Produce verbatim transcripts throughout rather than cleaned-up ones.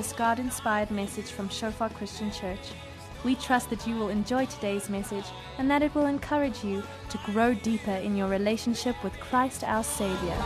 this God-inspired message from Shofar Christian Church. We trust that you will enjoy today's message and that it will encourage you to grow deeper in your relationship with Christ our Savior.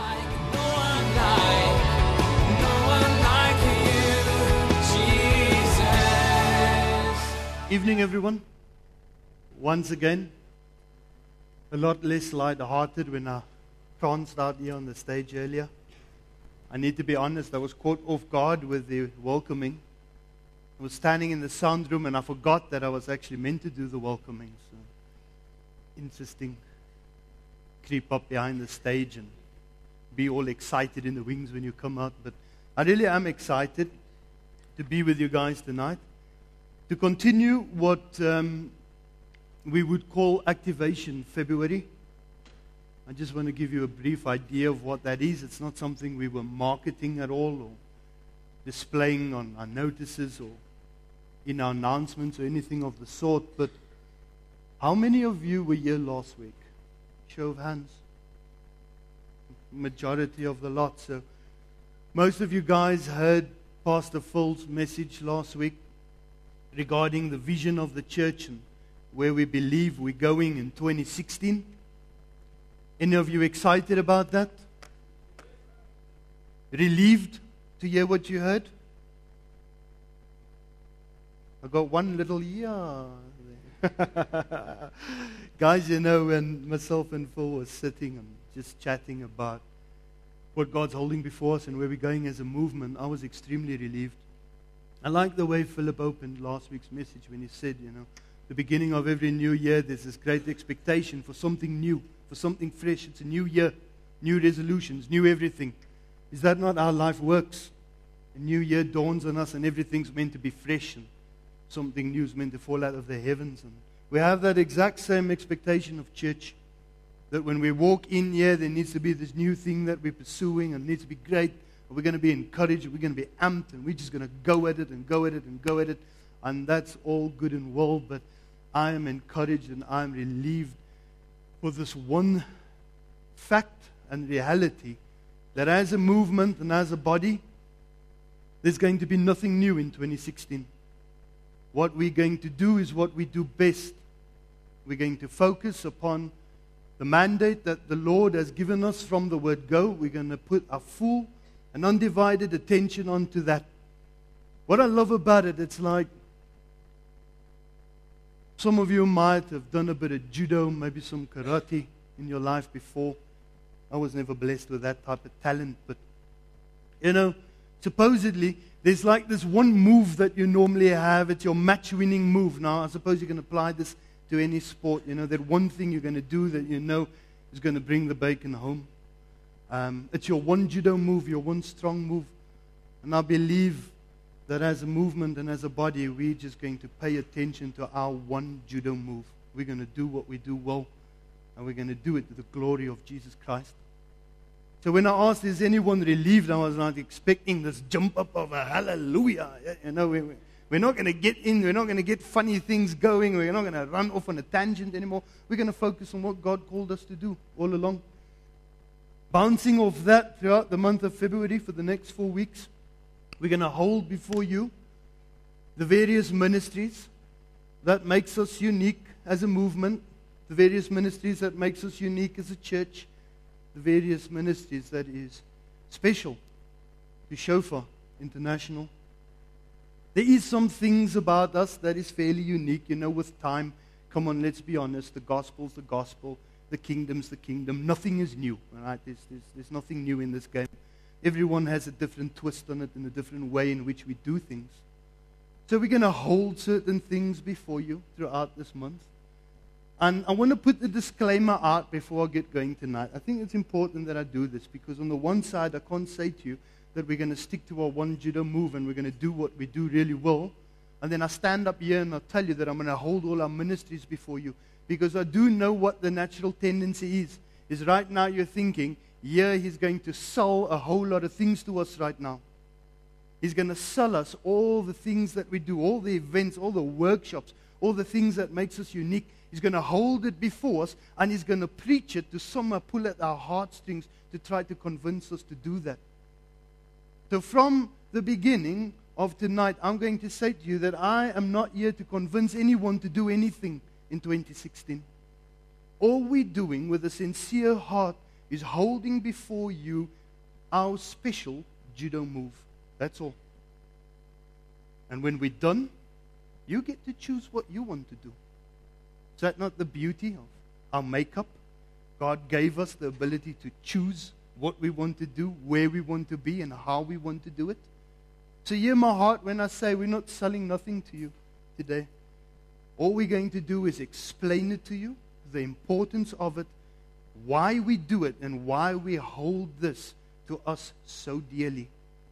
Evening, everyone. Once again, a lot less light-hearted when I pranced out here on the stage earlier. I need to be honest, I was caught off guard with the welcoming. I was standing in the sound room and I forgot that I was actually meant to do the welcoming. So, interesting. Creep up behind the stage and be all excited in the wings when you come out. But I really am excited to be with you guys tonight. To continue what um, we would call Activation February. I just want to give you a brief idea of what that is. It's not something we were marketing at all or displaying on our notices or in our announcements or anything of the sort. But how many of you were here last week? Show of hands. Majority of the lot. So most of you guys heard Pastor Phil's message last week regarding the vision of the church and where we believe we're going in twenty sixteen. Any of you excited about that? Relieved to hear what you heard? I got one little yeah. Guys, you know, when myself and Phil were sitting and just chatting about what God's holding before us and where we're going as a movement, I was extremely relieved. I like the way Philip opened last week's message when he said, you know, the beginning of every new year, there's this great expectation for something new, for something fresh. It's a new year, new resolutions, new everything. Is that not how life works? A new year dawns on us and everything's meant to be fresh and something new is meant to fall out of the heavens. And we have that exact same expectation of church, that when we walk in here, there needs to be this new thing that we're pursuing and it needs to be great. We're going to be encouraged, we're going to be amped, and we're just going to go at it and go at it and go at it. And that's all good and well, but I am encouraged and I am relieved for this one fact and reality that as a movement and as a body, there's going to be nothing new in twenty sixteen. What we're going to do is what we do best. We're going to focus upon the mandate that the Lord has given us from the word go. We're going to put our full and undivided attention onto that. What I love about it, it's like some of you might have done a bit of judo, maybe some karate in your life before. I was never blessed with that type of talent, but you know, supposedly there's like this one move that you normally have. It's your match-winning move. Now, I suppose you can apply this to any sport. You know, that one thing you're going to do that you know is going to bring the bacon home. Um, it's your one judo move, your one strong move. And I believe that as a movement and as a body, we're just going to pay attention to our one judo move. We're going to do what we do well, and we're going to do it to the glory of Jesus Christ. So when I asked, is anyone relieved, I was not expecting this jump up of a hallelujah. You know, we, we're not going to get in, we're not going to get funny things going, we're not going to run off on a tangent anymore. We're going to focus on what God called us to do all along. Bouncing off that throughout the month of February for the next four weeks, we're going to hold before you the various ministries that makes us unique as a movement, the various ministries that makes us unique as a church, the various ministries that is special to Shofar International. There is some things about us that is fairly unique, you know, with time. Come on, let's be honest, the gospel's the gospel. The kingdom's the kingdom. Nothing is new. Right? There's, there's, there's nothing new in this game. Everyone has a different twist on it and a different way in which we do things. So we're going to hold certain things before you throughout this month. And I want to put the disclaimer out before I get going tonight. I think it's important that I do this because on the one side, I can't say to you that we're going to stick to our one judo move and we're going to do what we do really well. And then I stand up here and I tell you that I'm going to hold all our ministries before you. Because I do know what the natural tendency is. Is right now you're thinking, yeah, he's going to sell a whole lot of things to us right now. He's going to sell us all the things that we do, all the events, all the workshops, all the things that makes us unique. He's going to hold it before us and he's going to preach it to somehow pull at our heartstrings to try to convince us to do that. So from the beginning of tonight, I'm going to say to you that I am not here to convince anyone to do anything in twenty sixteen. All we're doing with a sincere heart is holding before you our special judo move. That's all. And when we're done, you get to choose what you want to do. Is that not the beauty of our makeup? God gave us the ability to choose what we want to do, where we want to be, and how we want to do it. So hear my heart when I say we're not selling nothing to you today. All we're going to do is explain it to you, the importance of it, why we do it, and why we hold this to us so dearly.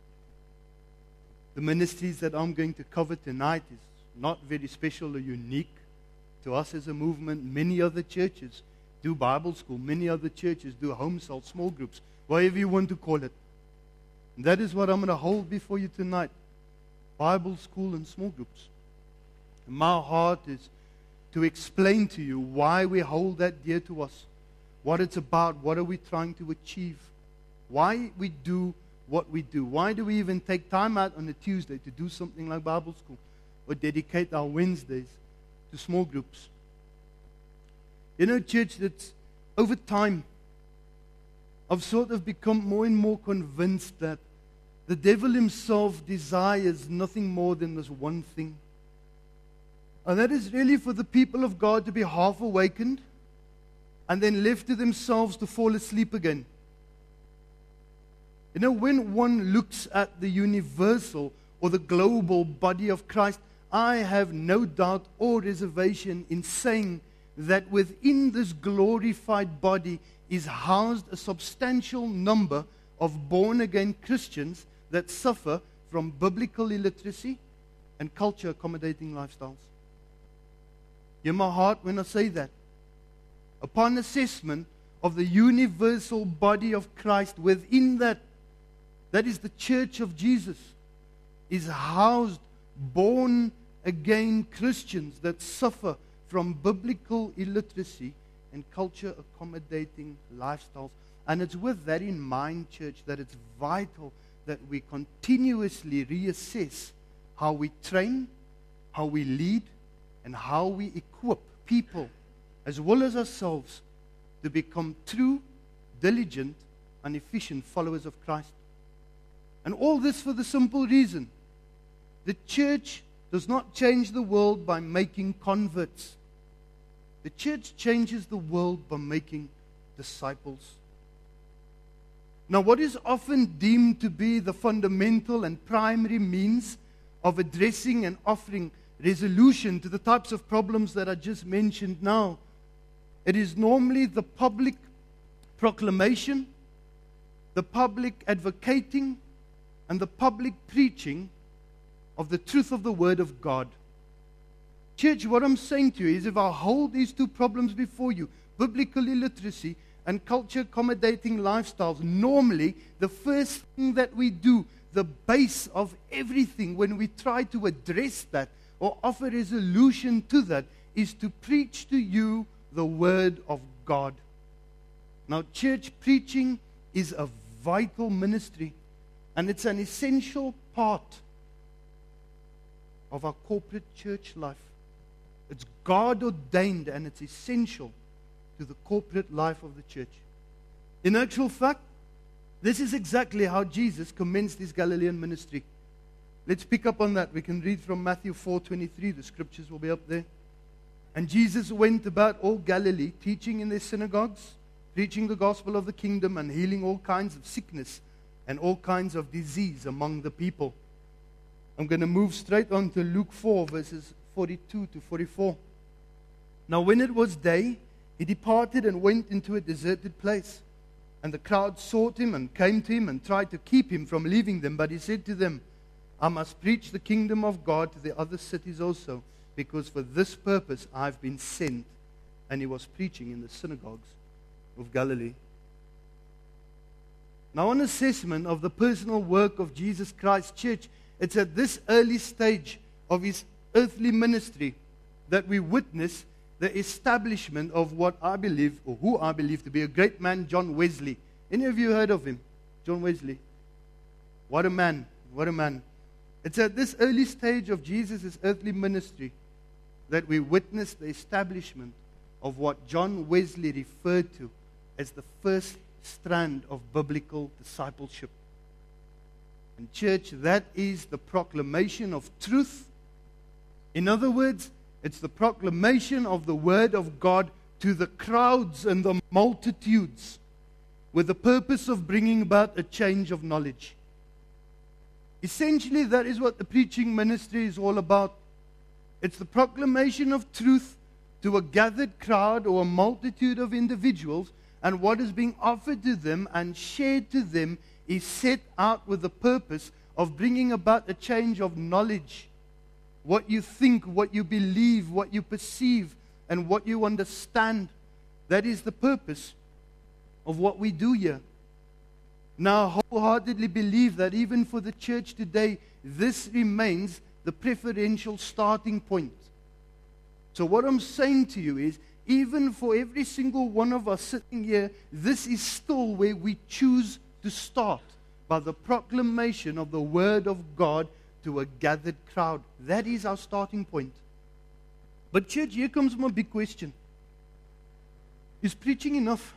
The ministries that I'm going to cover tonight is not very special or unique to us as a movement. Many other churches do Bible school. Many other churches do home cell, small groups, whatever you want to call it. And that is what I'm going to hold before you tonight. Bible school and small groups. And my heart is to explain to you why we hold that dear to us. What it's about. What are we trying to achieve. Why we do what we do. Why do we even take time out on a Tuesday to do something like Bible school? Or dedicate our Wednesdays to small groups. You know, church, that's over time, I've sort of become more and more convinced that the devil himself desires nothing more than this one thing. And that is really for the people of God to be half awakened and then left to themselves to fall asleep again. You know, when one looks at the universal or the global body of Christ, I have no doubt or reservation in saying that within this glorified body is housed a substantial number of born-again Christians that suffer from biblical illiteracy and culture-accommodating lifestyles. Hear my heart when I say that. Upon assessment of the universal body of Christ, within that, that is the church of Jesus, is housed born-again Christians that suffer from biblical illiteracy and culture-accommodating lifestyles. And it's with that in mind, church, that it's vital that we continuously reassess how we train, how we lead, and how we equip people, as well as ourselves, to become true, diligent, and efficient followers of Christ. And all this for the simple reason: the church does not change the world by making converts. The church changes the world by making disciples. Now, what is often deemed to be the fundamental and primary means of addressing and offering resolution to the types of problems that I just mentioned now, it is normally the public proclamation, the public advocating, and the public preaching of the truth of the Word of God. Church, what I'm saying to you is, if I hold these two problems before you, biblical illiteracy and culture-accommodating lifestyles, normally the first thing that we do, the base of everything when we try to address that or offer resolution to that, is to preach to you the Word of God. Now, church preaching is a vital ministry, and it's an essential part of our corporate church life. It's God ordained, and it's essential to the corporate life of the church. In actual fact, this is exactly how Jesus commenced his Galilean ministry. Let's pick up on that. We can read from Matthew four twenty-three. The scriptures will be up there. And Jesus went about all Galilee, teaching in their synagogues, preaching the gospel of the kingdom, and healing all kinds of sickness and all kinds of disease among the people. I'm going to move straight on to Luke four, verses forty-two to forty-four. Now when it was day, he departed and went into a deserted place. And the crowd sought him and came to him and tried to keep him from leaving them. But he said to them, I must preach the kingdom of God to the other cities also, because for this purpose I've been sent. And he was preaching in the synagogues of Galilee. Now, on assessment of the personal work of Jesus Christ, church, it's at this early stage of his earthly ministry that we witness the establishment of what I believe, or who I believe to be a great man, John Wesley. Any of you heard of him? John Wesley. What a man. What a man. It's at this early stage of Jesus' earthly ministry that we witness the establishment of what John Wesley referred to as the first strand of biblical discipleship. And church, that is the proclamation of truth. In other words, it's the proclamation of the Word of God to the crowds and the multitudes with the purpose of bringing about a change of knowledge. Essentially, that is what the preaching ministry is all about. It's the proclamation of truth to a gathered crowd or a multitude of individuals, and what is being offered to them and shared to them is set out with the purpose of bringing about a change of knowledge. What you think, what you believe, what you perceive, and what you understand. That is the purpose of what we do here. Now, I wholeheartedly believe that even for the church today, this remains the preferential starting point. So what I'm saying to you is, even for every single one of us sitting here, this is still where we choose to start, by the proclamation of the Word of God to a gathered crowd. That is our starting point. But church, here comes my big question. Is preaching enough?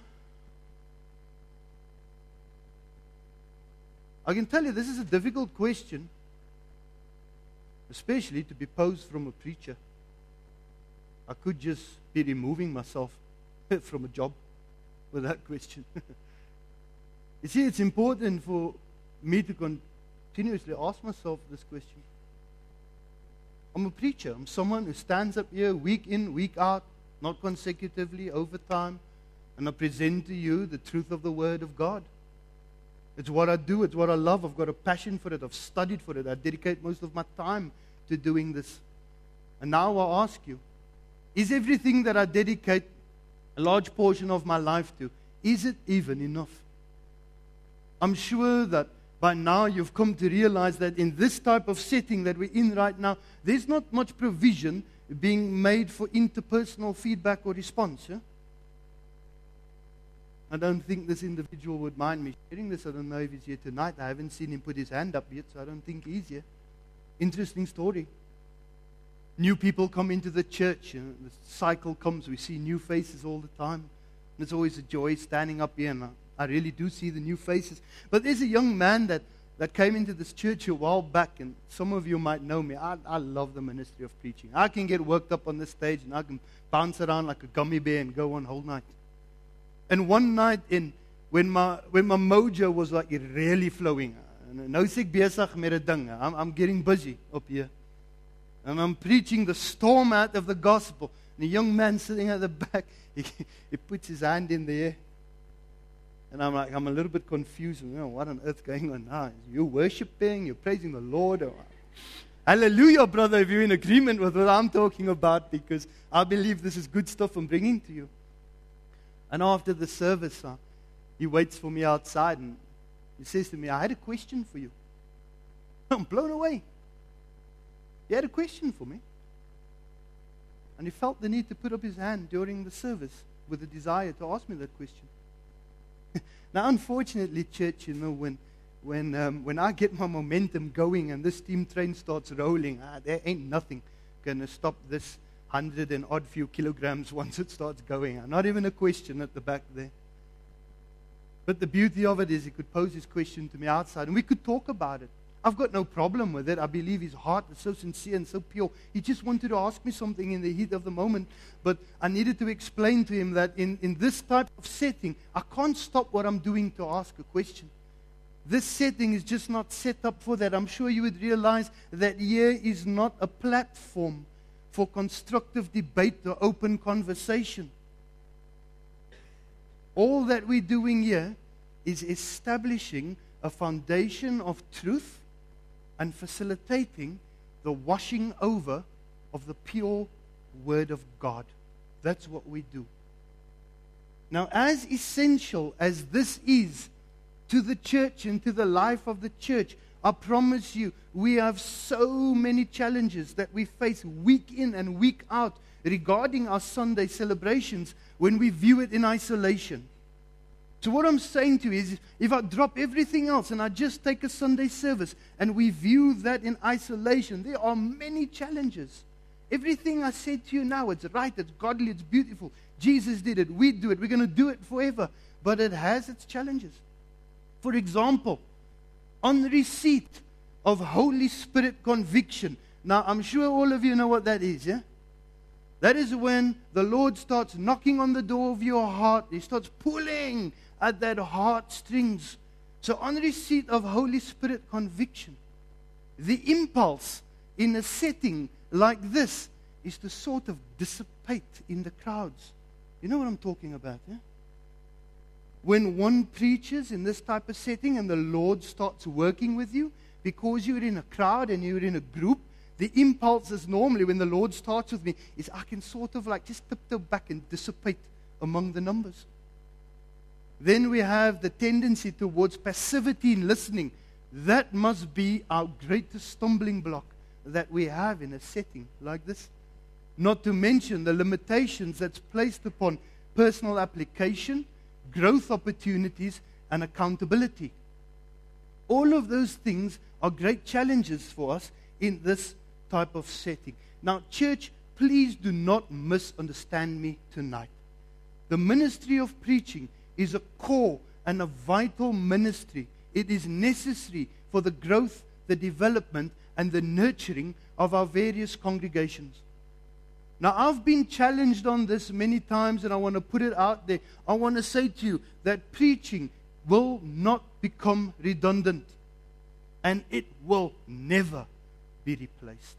I can tell you this is a difficult question, especially to be posed from a preacher. I could just be removing myself from a job with that question. You see, it's important for me to continuously ask myself this question. I'm a preacher. I'm someone who stands up here week in, week out, not consecutively, over time, and I present to you the truth of the Word of God. It's what I do. It's what I love. I've got a passion for it. I've studied for it. I dedicate most of my time to doing this. And now I ask you, is everything that I dedicate a large portion of my life to, is it even enough? I'm sure that by now you've come to realize that in this type of setting that we're in right now, there's not much provision being made for interpersonal feedback or response. Yeah? I don't think this individual would mind me sharing this. I don't know if he's here tonight. I haven't seen him put his hand up yet, so I don't think he's here. Interesting story. New people come into the church. You know, the cycle comes. We see new faces all the time. And it's always a joy standing up here, and I, I really do see the new faces. But there's a young man that, that came into this church a while back, and some of you might know me. I, I love the ministry of preaching. I can get worked up on the stage, and I can bounce around like a gummy bear and go on whole night. And one night, in when my when my mojo was like really flowing, nou is ek besig met 'n ding. I'm I'm getting busy up here, and I'm preaching the storm out of the gospel. And a young man sitting at the back, he, he puts his hand in the air, and I'm like, I'm a little bit confused. You know, what on earth going on now? You're worshiping, you're praising the Lord. Or, hallelujah, brother, if you're in agreement with what I'm talking about, because I believe this is good stuff I'm bringing to you. And after the service, uh, he waits for me outside, and he says to me, I had a question for you. I'm blown away. He had a question for me. And he felt the need to put up his hand during the service with a desire to ask me that question. Now, unfortunately, church, you know, when when um, when I get my momentum going and this steam train starts rolling, ah, there ain't nothing going to stop this hundred and odd few kilograms once it starts going. Not even a question at the back there. But the beauty of it is he could pose his question to me outside, and we could talk about it. I've got no problem with it. I believe his heart is so sincere and so pure. He just wanted to ask me something in the heat of the moment, but I needed to explain to him that in, in this type of setting, I can't stop what I'm doing to ask a question. This setting is just not set up for that. I'm sure you would realize that here is not a platform for constructive debate or open conversation. All that we're doing here is establishing a foundation of truth and facilitating the washing over of the pure Word of God. That's what we do. Now, as essential as this is to the church and to the life of the church, I promise you, we have so many challenges that we face week in and week out regarding our Sunday celebrations when we view it in isolation. So what I'm saying to you is, if I drop everything else and I just take a Sunday service and we view that in isolation, there are many challenges. Everything I said to you now, it's right, it's godly, it's beautiful. Jesus did it, we do it, we're going to do it forever. But it has its challenges. For example, on receipt of Holy Spirit conviction. Now, I'm sure all of you know what that is, yeah? That is when the Lord starts knocking on the door of your heart. He starts pulling at that heartstrings. So on receipt of Holy Spirit conviction, the impulse in a setting like this is to sort of dissipate in the crowds. You know what I'm talking about, yeah? When one preaches in this type of setting and the Lord starts working with you, because you're in a crowd and you're in a group, the impulse is normally, when the Lord starts with me, is I can sort of like just tiptoe back and dissipate among the numbers. Then we have the tendency towards passivity in listening. That must be our greatest stumbling block that we have in a setting like this. Not to mention the limitations that's placed upon personal application, growth opportunities, and accountability. All of those things are great challenges for us in this type of setting. Now, church, please do not misunderstand me tonight. The ministry of preaching is a core and a vital ministry. It is necessary for the growth, the development, and the nurturing of our various congregations. Now, I've been challenged on this many times, and I want to put it out there. I want to say to you that preaching will not become redundant, and it will never be replaced.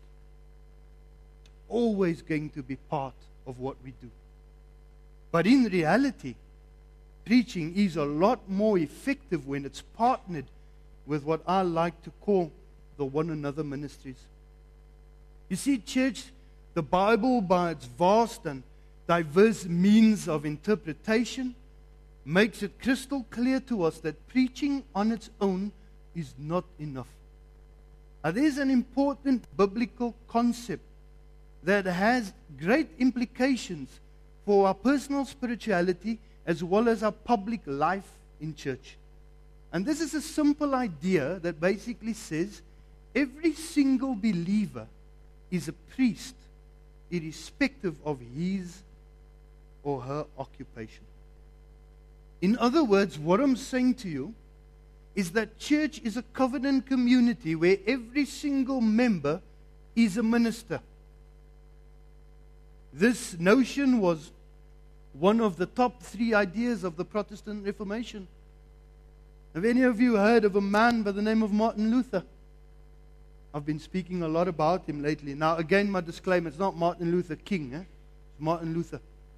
Always going to be part of what we do. But in reality, preaching is a lot more effective when it's partnered with what I like to call the one another ministries. You see, church, the Bible, by its vast and diverse means of interpretation, makes it crystal clear to us that preaching on its own is not enough. Now, there's an important biblical concept that has great implications for our personal spirituality as well as our public life in church. And this is a simple idea that basically says every single believer is a priest, irrespective of his or her occupation. In other words, what I'm saying to you is that church is a covenant community where every single member is a minister. This notion was one of the top three ideas of the Protestant Reformation. Have any of you heard of a man by the name of Martin Luther? I've been speaking a lot about him lately. Now, again, my disclaimer, it's not Martin Luther King, eh? It's Martin Luther.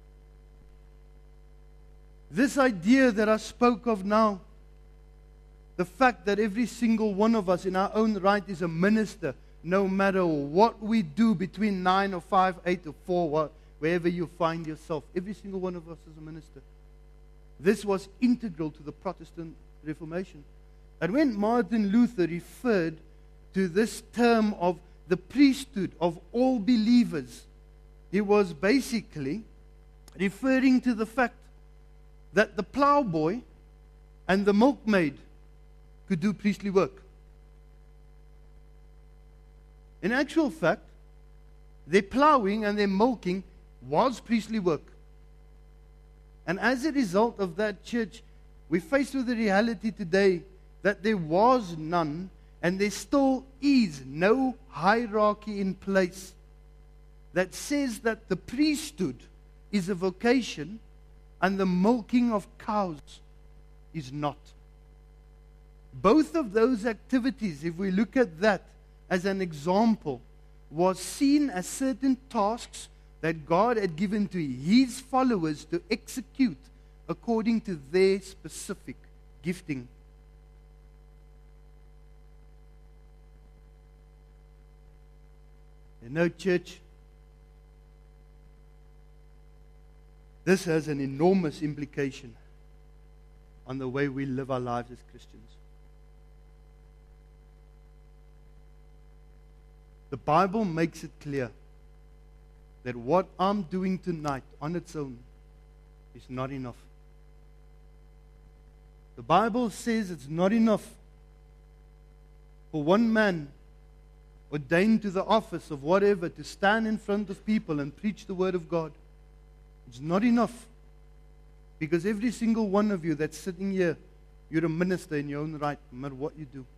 This idea that I spoke of now, the fact that every single one of us in our own right is a minister, no matter what we do between nine or five, eight or four, wherever you find yourself, every single one of us is a minister. This was integral to the Protestant Reformation. And when Martin Luther referred to this term of the priesthood of all believers, he was basically referring to the fact that the plowboy and the milkmaid could do priestly work. In actual fact, their plowing and their milking was priestly work. And as a result of that, church, we're faced with the reality today that there was none, and there still is no hierarchy in place that says that the priesthood is a vocation and the milking of cows is not. Both of those activities, if we look at that as an example, was seen as certain tasks that God had given to His followers to execute according to their specific gifting. You know, church, this has an enormous implication on the way we live our lives as Christians. The Bible makes it clear that what I'm doing tonight on its own is not enough. The Bible says it's not enough for one man ordained to the office of whatever to stand in front of people and preach the Word of God. It's not enough. Because every single one of you that's sitting here, you're a minister in your own right, no matter what you do.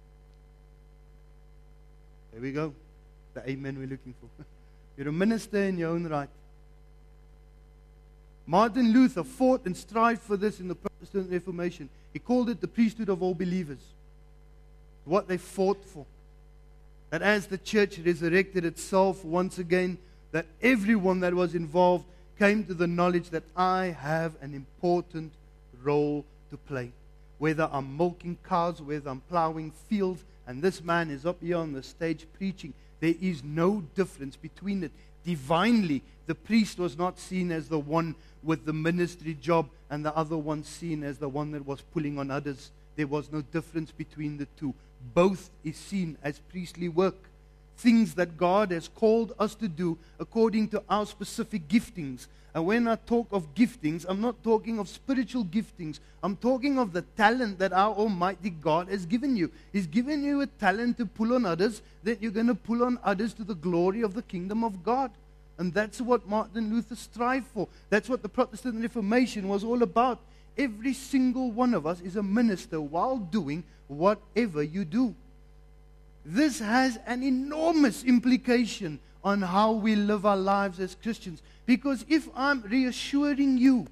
There we go. The amen we're looking for. You're a minister in your own right. Martin Luther fought and strived for this in the Protestant Reformation. He called it the priesthood of all believers. What they fought for. That as the church resurrected itself once again, that everyone that was involved came to the knowledge that I have an important role to play. Whether I'm milking cows, whether I'm plowing fields, and this man is up here on the stage preaching, there is no difference between it. Divinely, the priest was not seen as the one with the ministry job and the other one seen as the one that was pulling on others. There was no difference between the two. Both is seen as priestly work. Things that God has called us to do according to our specific giftings. And when I talk of giftings, I'm not talking of spiritual giftings. I'm talking of the talent that our Almighty God has given you. He's given you a talent to pull on others, that you're going to pull on others to the glory of the kingdom of God. And that's what Martin Luther strived for. That's what the Protestant Reformation was all about. Every single one of us is a minister while doing whatever you do. This has an enormous implication on how we live our lives as Christians. Because if I'm reassuring you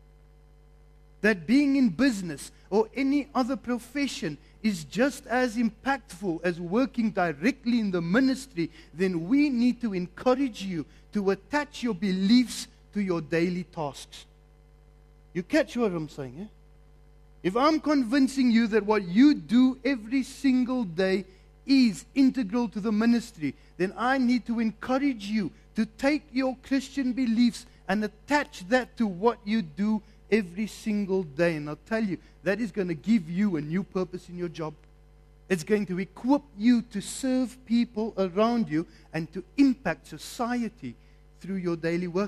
that being in business or any other profession is just as impactful as working directly in the ministry, then we need to encourage you to attach your beliefs to your daily tasks. You catch what I'm saying, eh? If I'm convincing you that what you do every single day is integral to the ministry, then I need to encourage you to take your Christian beliefs and attach that to what you do every single day. And I'll tell you, that is going to give you a new purpose in your job. It's going to equip you to serve people around you and to impact society through your daily work.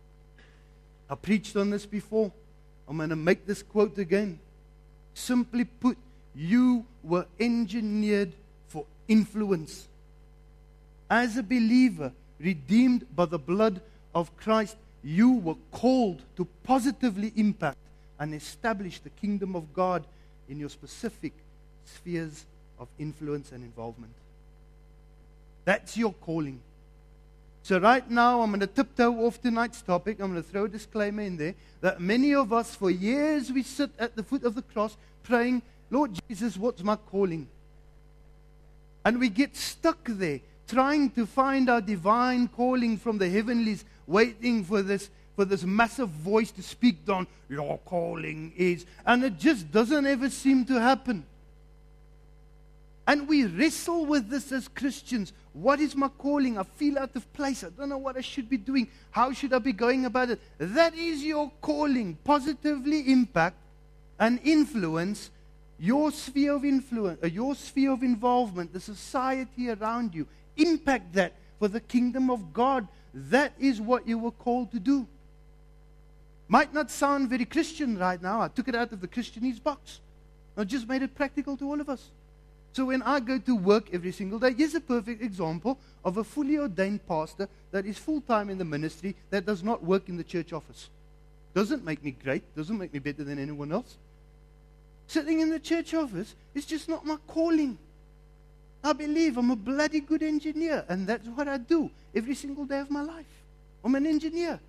I preached on this before. I'm going to make this quote again. Simply put, you were engineered for influence. As a believer, redeemed by the blood of Christ, you were called to positively impact and establish the kingdom of God in your specific spheres of influence and involvement. That's your calling. So right now, I'm going to tiptoe off tonight's topic. I'm going to throw a disclaimer in there that many of us, for years, we sit at the foot of the cross praying, Lord Jesus, what's my calling? And we get stuck there, trying to find our divine calling from the heavenlies, waiting for this, for this massive voice to speak down, your calling is, and it just doesn't ever seem to happen. And we wrestle with this as Christians. What is my calling? I feel out of place. I don't know what I should be doing. How should I be going about it? That is your calling. Positively impact and influence your sphere of influence, uh, your sphere of involvement, the society around you. Impact that for the kingdom of God. That is what you were called to do. Might not sound very Christian right now. I took it out of the Christianese box. I just made it practical to all of us. So when I go to work every single day, here's a perfect example of a fully ordained pastor that is full-time in the ministry that does not work in the church office. Doesn't make me great, doesn't make me better than anyone else. Sitting in the church office is just not my calling. I believe I'm a bloody good engineer, and that's what I do every single day of my life. I'm an engineer.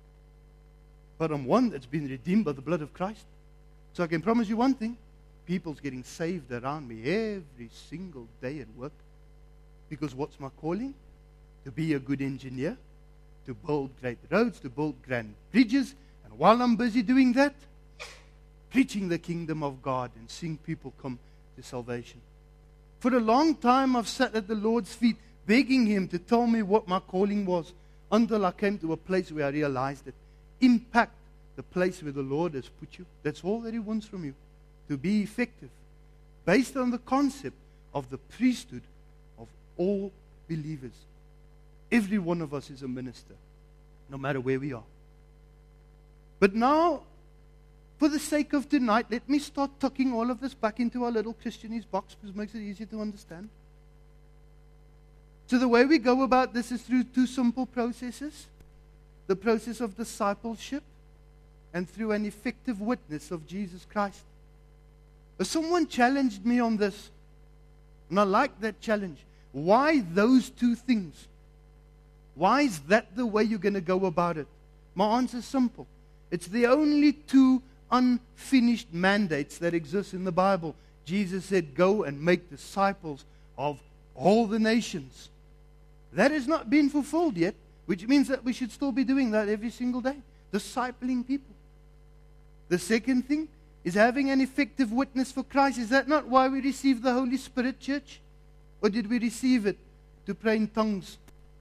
But I'm one that's been redeemed by the blood of Christ. So I can promise you one thing. People's getting saved around me every single day at work. Because what's my calling? To be a good engineer, to build great roads, to build grand bridges. And while I'm busy doing that, preaching the kingdom of God and seeing people come to salvation. For a long time, I've sat at the Lord's feet begging Him to tell me what my calling was, until I came to a place where I realized it. Impact the place where the Lord has put you. That's all that He wants from you. To be effective, based on the concept of the priesthood of all believers. Every one of us is a minister, no matter where we are. But now, for the sake of tonight, let me start tucking all of this back into our little Christianese box because it makes it easier to understand. So the way we go about this is through two simple processes. The process of discipleship and through an effective witness of Jesus Christ. But someone challenged me on this, and I like that challenge. Why those two things? Why is that the way you're going to go about it? My answer is simple. It's the only two unfinished mandates that exist in the Bible. Jesus said, go and make disciples of all the nations. That has not been fulfilled yet, which means that we should still be doing that every single day, discipling people. The second thing is having an effective witness for Christ. Is that not why we received the Holy Spirit, church? Or did we receive it to pray in tongues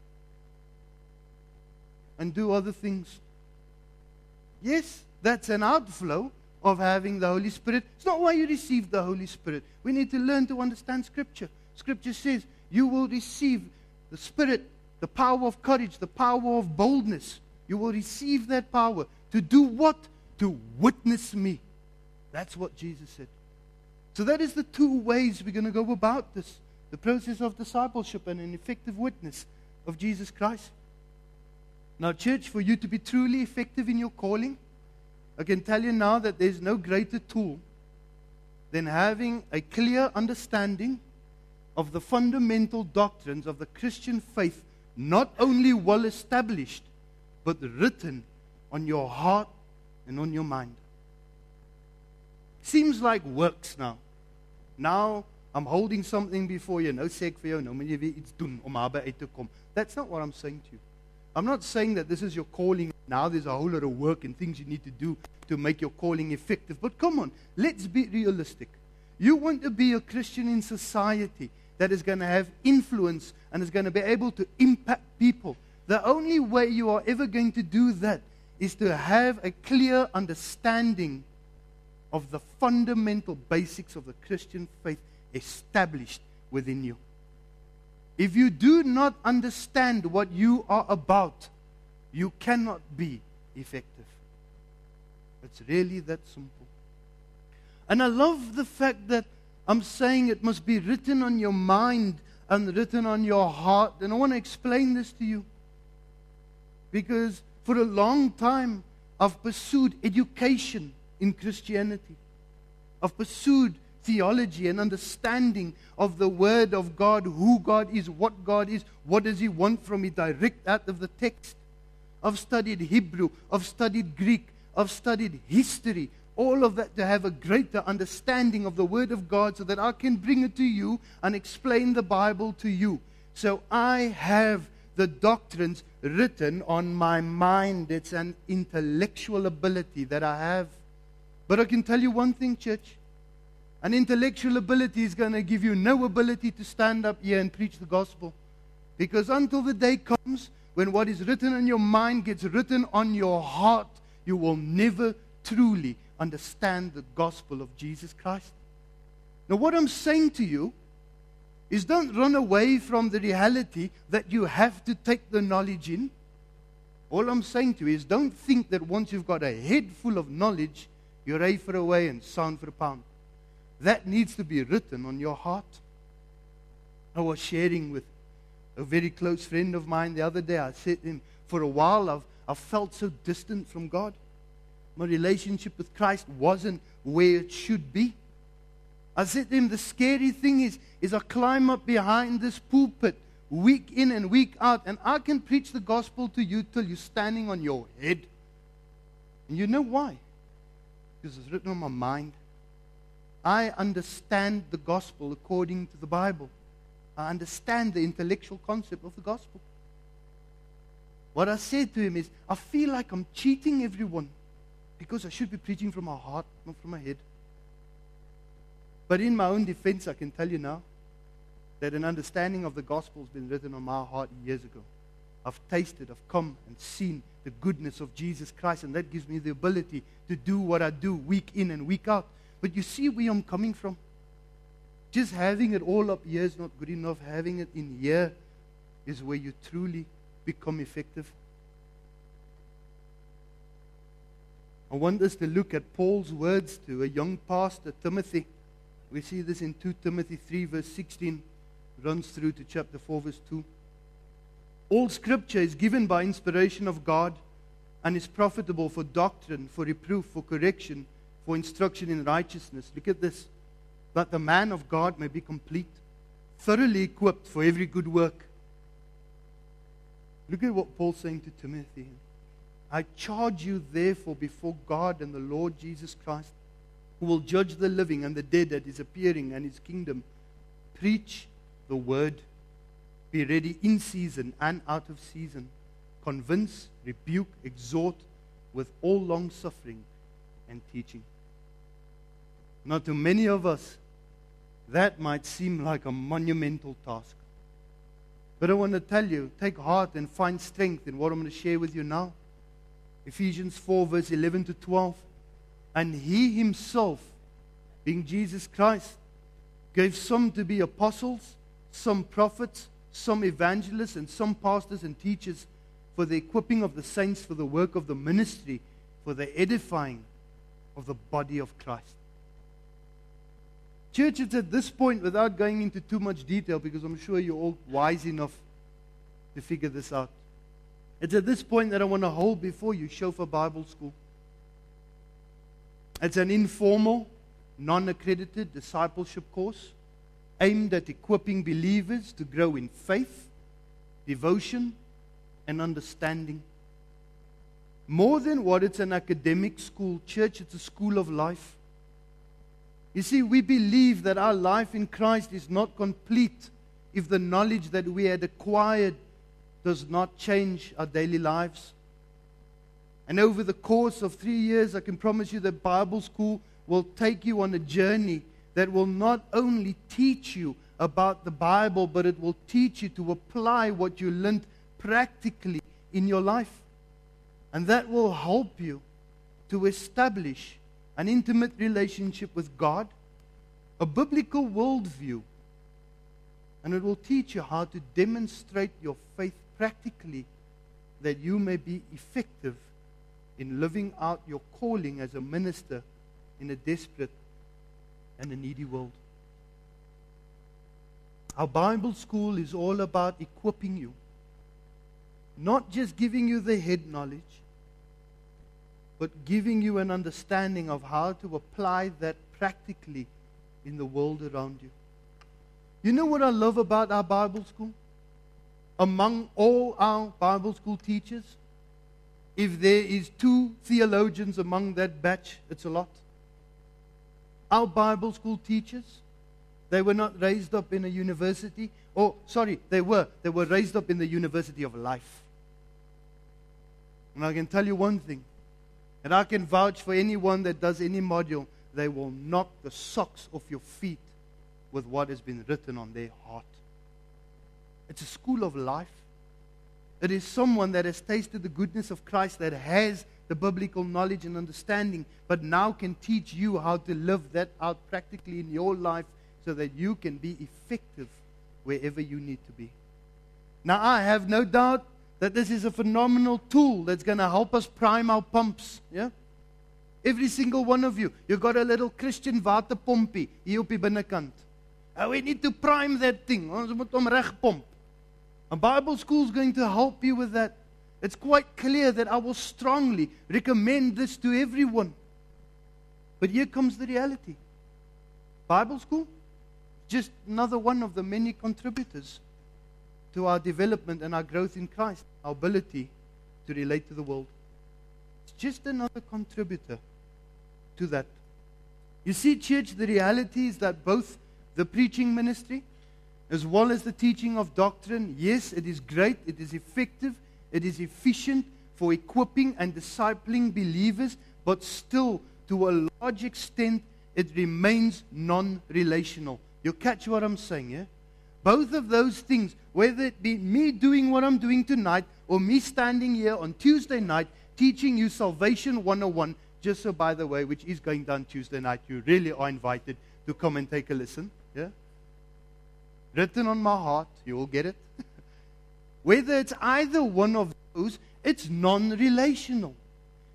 and do other things? Yes, that's an outflow of having the Holy Spirit. It's not why you received the Holy Spirit. We need to learn to understand Scripture. Scripture says you will receive the Spirit, the power of courage, the power of boldness. You will receive that power to do what? To witness me. That's what Jesus said. So that is the two ways we're going to go about this. The process of discipleship and an effective witness of Jesus Christ. Now, church, for you to be truly effective in your calling, I can tell you now that there's no greater tool than having a clear understanding of the fundamental doctrines of the Christian faith, not only well established, but written on your heart and on your mind. Seems like works now. Now, I'm holding something before you. Nou sê ek vir jou, nou moet jy weer iets doen om daarby uit te kom. That's not what I'm saying to you. I'm not saying that this is your calling. Now there's a whole lot of work and things you need to do to make your calling effective. But come on, let's be realistic. You want to be a Christian in society that is going to have influence and is going to be able to impact people. The only way you are ever going to do that is to have a clear understanding of the fundamental basics of the Christian faith established within you. If you do not understand what you are about, you cannot be effective. It's really that simple. And I love the fact that I'm saying it must be written on your mind and written on your heart. And I want to explain this to you. Because for a long time, I've pursued education in Christianity. I've pursued theology and understanding of the Word of God, who God is, what God is, what does He want from me, direct out of the text. I've studied Hebrew, I've studied Greek, I've studied history, all of that to have a greater understanding of the Word of God so that I can bring it to you and explain the Bible to you. So I have the doctrines written on my mind. It's an intellectual ability that I have. But I can tell you one thing, church. An intellectual ability is going to give you no ability to stand up here and preach the gospel. Because until the day comes when what is written in your mind gets written on your heart, you will never truly understand the gospel of Jesus Christ. Now, what I'm saying to you is don't run away from the reality that you have to take the knowledge in. All I'm saying to you is don't think that once you've got a head full of knowledge, you're A for a way and sound for a pound. That needs to be written on your heart. I was sharing with a very close friend of mine the other day. I said to him, for a while I've, I've felt so distant from God. My relationship with Christ wasn't where it should be. I said to him, the scary thing is, is I climb up behind this pulpit week in and week out, and I can preach the gospel to you till you're standing on your head. And you know why? Because it's written on my mind. I understand the gospel according to the Bible. I understand the intellectual concept of the gospel. What I said to him is, I feel like I'm cheating everyone because I should be preaching from my heart, not from my head. But in my own defense, I can tell you now that an understanding of the gospel has been written on my heart years ago. I've tasted, I've come and seen the goodness of Jesus Christ, and that gives me the ability to do what I do week in and week out. But you see where I'm coming from. Just having it all up here is not good enough. Having it in here is where you truly become effective. I want us to look at Paul's words to a young pastor, Timothy. We see this in Second Timothy three, verse sixteen, runs through to chapter four, verse two. All scripture is given by inspiration of God and is profitable for doctrine, for reproof, for correction, for instruction in righteousness. Look at this. That the man of God may be complete, thoroughly equipped for every good work. Look at what Paul's saying to Timothy. I charge you therefore before God and the Lord Jesus Christ, who will judge the living and the dead at his appearing and his kingdom. Preach the word. Be ready in season and out of season. Convince, rebuke, exhort with all long suffering and teaching. Now, to many of us, that might seem like a monumental task. But I want to tell you, take heart and find strength in what I'm going to share with you now. Ephesians four, verse eleven to twelve. And he himself, being Jesus Christ, gave some to be apostles, some prophets, some evangelists, and some pastors and teachers for the equipping of the saints for the work of the ministry, for the edifying of the body of Christ. Church, it's at this point, without going into too much detail, because I'm sure you're all wise enough to figure this out. It's at this point that I want to hold before you Shofar Bible School. It's an informal, non-accredited discipleship course aimed at equipping believers to grow in faith, devotion, and understanding. More than what it's an academic school, church, it's a school of life. You see, we believe that our life in Christ is not complete if the knowledge that we had acquired does not change our daily lives. And over the course of three years, I can promise you that Bible school will take you on a journey that will not only teach you about the Bible, but it will teach you to apply what you learned practically in your life. And that will help you to establish an intimate relationship with God, a biblical worldview, and it will teach you how to demonstrate your faith practically, that you may be effective in living out your calling as a minister in a desperate and a needy world. Our Bible school is all about equipping you, not just giving you the head knowledge, but giving you an understanding of how to apply that practically in the world around you. You know what I love about our Bible school? Among all our Bible school teachers, if there is two theologians among that batch, it's a lot. Our Bible school teachers, they were not raised up in a university, or sorry, they were. They were raised up in the University of Life. And I can tell you one thing, and I can vouch for anyone that does any module, they will knock the socks off your feet with what has been written on their heart. It's a school of life. It is someone that has tasted the goodness of Christ, that has the biblical knowledge and understanding, but now can teach you how to live that out practically in your life so that you can be effective wherever you need to be. Now, I have no doubt that this is a phenomenal tool that's going to help us prime our pumps. Yeah? Every single one of you, you've got a little Christian waterpompie hier op die binnekant. And we need to prime that thing. Ons moet hom reg pomp. A Bible school is going to help you with that. It's quite clear that I will strongly recommend this to everyone. But here comes the reality. Bible school, just another one of the many contributors to our development and our growth in Christ, our ability to relate to the world. It's just another contributor to that. You see, church, the reality is that both the preaching ministry as well as the teaching of doctrine, yes, it is great, it is effective, it is efficient for equipping and discipling believers, but still, to a large extent, it remains non-relational. You catch what I'm saying, yeah? Both of those things, whether it be me doing what I'm doing tonight or me standing here on Tuesday night teaching you Salvation one oh one, just so by the way, which is going down Tuesday night, you really are invited to come and take a listen. Yeah? Written on my heart, you will get it. Whether it's either one of those, it's non-relational.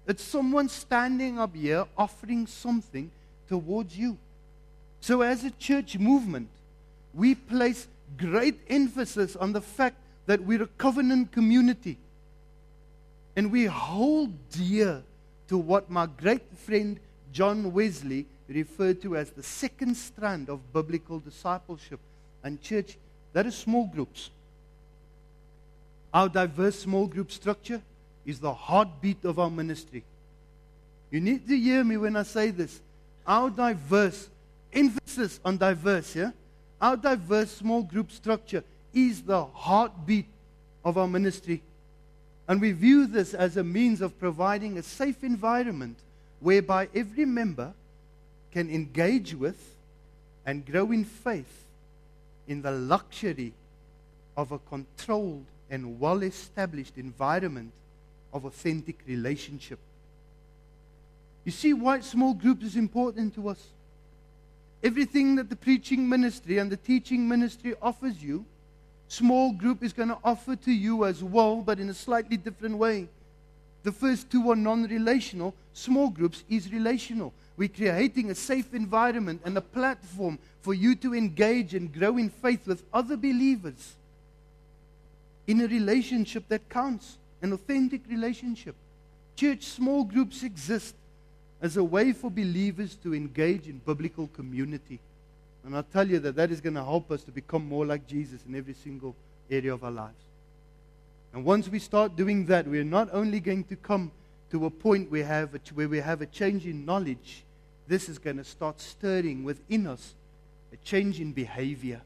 It's someone standing up here offering something towards you. So as a church movement, we place great emphasis on the fact that we're a covenant community. And we hold dear to what my great friend John Wesley referred to as the second strand of biblical discipleship. And church, that is small groups. Our diverse small group structure is the heartbeat of our ministry. You need to hear me when I say this. Our diverse, emphasis on diverse, yeah? Our diverse small group structure is the heartbeat of our ministry. And we view this as a means of providing a safe environment whereby every member can engage with and grow in faith in the luxury of a controlled and well-established environment of authentic relationship. You see why small groups is important to us? Everything that the preaching ministry and the teaching ministry offers you, small group is going to offer to you as well, but in a slightly different way. The first two are non-relational. Small groups is relational. We're creating a safe environment and a platform for you to engage and grow in faith with other believers in a relationship that counts, an authentic relationship. Church, small groups exist as a way for believers to engage in biblical community. And I'll tell you that that is going to help us to become more like Jesus in every single area of our lives. And once we start doing that, we're not only going to come to a point where we have a, where we have a change in knowledge, this is going to start stirring within us a change in behavior.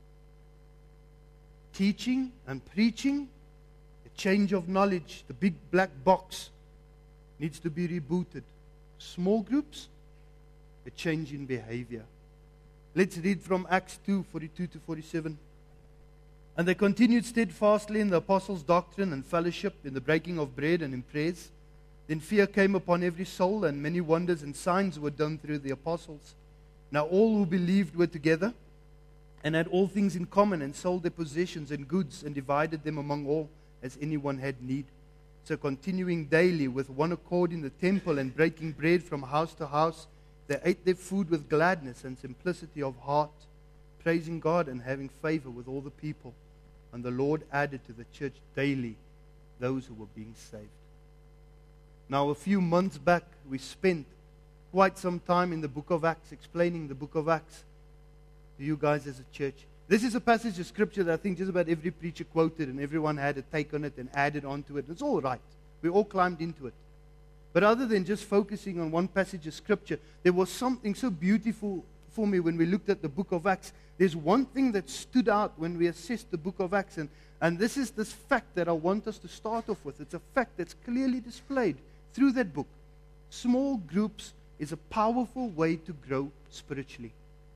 Teaching and preaching, a change of knowledge. The big black box needs to be rebooted. Small groups, a change in behavior. Let's read from Acts two, forty-two to forty-seven. And they continued steadfastly in the apostles' doctrine and fellowship, in the breaking of bread and in prayers. Then fear came upon every soul, and many wonders and signs were done through the apostles. Now all who believed were together, and had all things in common, and sold their possessions and goods, and divided them among all, as anyone had need. So continuing daily with one accord in the temple, and breaking bread from house to house, they ate their food with gladness and simplicity of heart, praising God and having favor with all the people. And the Lord added to the church daily those who were being saved. Now, a few months back, we spent quite some time in the book of Acts, explaining the book of Acts to you guys as a church. This is a passage of scripture that I think just about every preacher quoted, and everyone had a take on it and added onto it. It's all right. We all climbed into it. But other than just focusing on one passage of scripture, there was something so beautiful for me when we looked at the book of Acts. There's one thing that stood out when we assessed the book of Acts, and, and this is this fact that I want us to start off with. It's a fact that's clearly displayed through that book. Small groups is a powerful way to grow spiritually.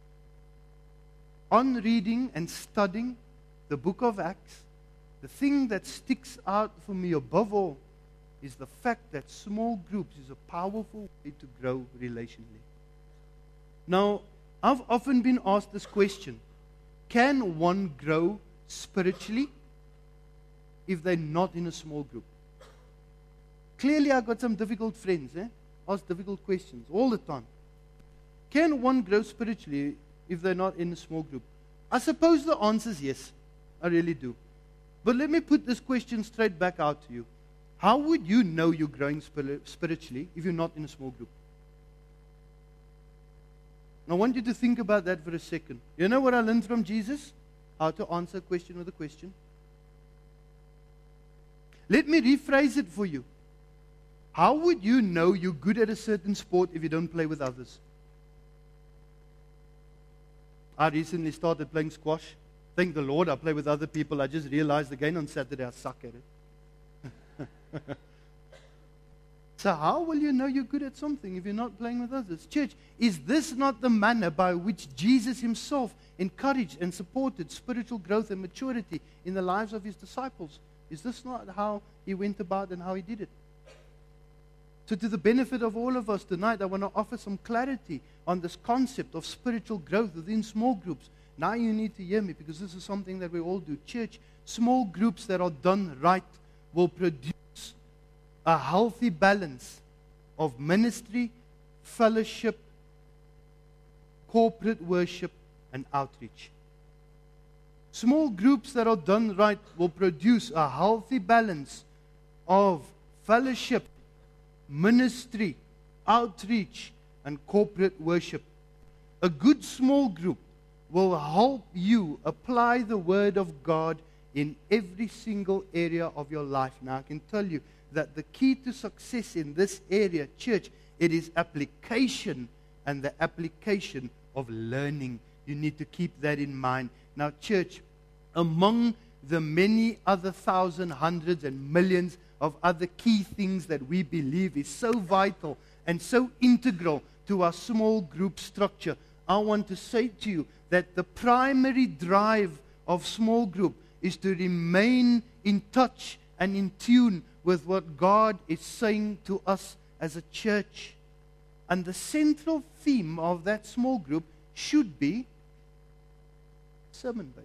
On reading and studying the book of Acts, the thing that sticks out for me above all is the fact that small groups is a powerful way to grow relationally. Now, I've often been asked this question: can one grow spiritually if they're not in a small group? Clearly, I've got some difficult friends, eh? Ask difficult questions all the time. Can one grow spiritually if they're not in a small group? I suppose the answer is yes. I really do. But let me put this question straight back out to you. How would you know you're growing spiritually if you're not in a small group? I want you to think about that for a second. You know what I learned from Jesus? How to answer a question with a question. Let me rephrase it for you. How would you know you're good at a certain sport if you don't play with others? I recently started playing squash. Thank the Lord, I play with other people. I just realized again on Saturday I suck at it. So how will you know you're good at something if you're not playing with others? Church, is this not the manner by which Jesus himself encouraged and supported spiritual growth and maturity in the lives of his disciples? Is this not how he went about and how he did it? So to the benefit of all of us tonight, I want to offer some clarity on this concept of spiritual growth within small groups. Now you need to hear me, because this is something that we all do. Church, small groups that are done right will produce a healthy balance of ministry, fellowship, corporate worship, and outreach. Small groups that are done right will produce a healthy balance of fellowship, ministry, outreach, and corporate worship. A good small group will help you apply the Word of God in every single area of your life. Now, I can tell you that the key to success in this area, church, it is application and the application of learning. You need to keep that in mind. Now, church, among the many other thousand, hundreds, and millions of other key things that we believe is so vital and so integral to our small group structure, I want to say to you that the primary drive of small group is to remain in touch and in tune with what God is saying to us as a church. And the central theme of that small group should be sermon-based.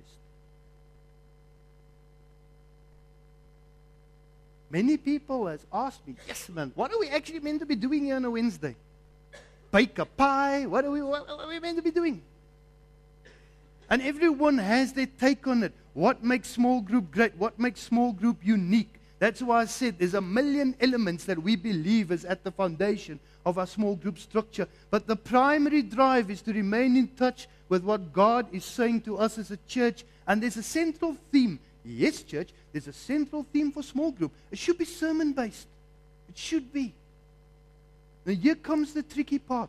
Many people has asked me, yes, man, what are we actually meant to be doing here on a Wednesday? Bake a pie? What are we, what are we meant to be doing? And everyone has their take on it. What makes small group great? What makes small group unique? That's why I said there's a million elements that we believe is at the foundation of our small group structure. But the primary drive is to remain in touch with what God is saying to us as a church. And there's a central theme. Yes, church, there's a central theme for small group. It should be sermon-based. It should be. Now here comes the tricky part.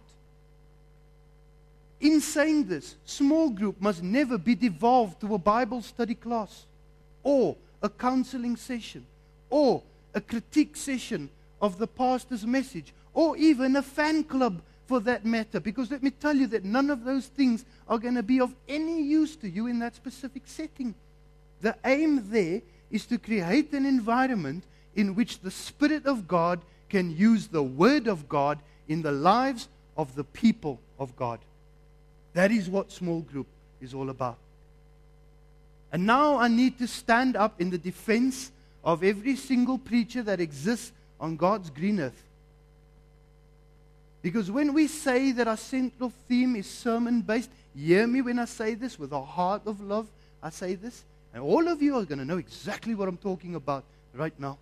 In saying this, small group must never be devolved to a Bible study class or a counseling session or a critique session of the pastor's message or even a fan club for that matter. Because let me tell you that none of those things are going to be of any use to you in that specific setting. The aim there is to create an environment in which the Spirit of God can use the Word of God in the lives of the people of God. That is what small group is all about. And now I need to stand up in the defense of every single preacher that exists on God's green earth. Because when we say that our central theme is sermon-based, hear me when I say this with a heart of love. I say this, and all of you are going to know exactly what I'm talking about right now.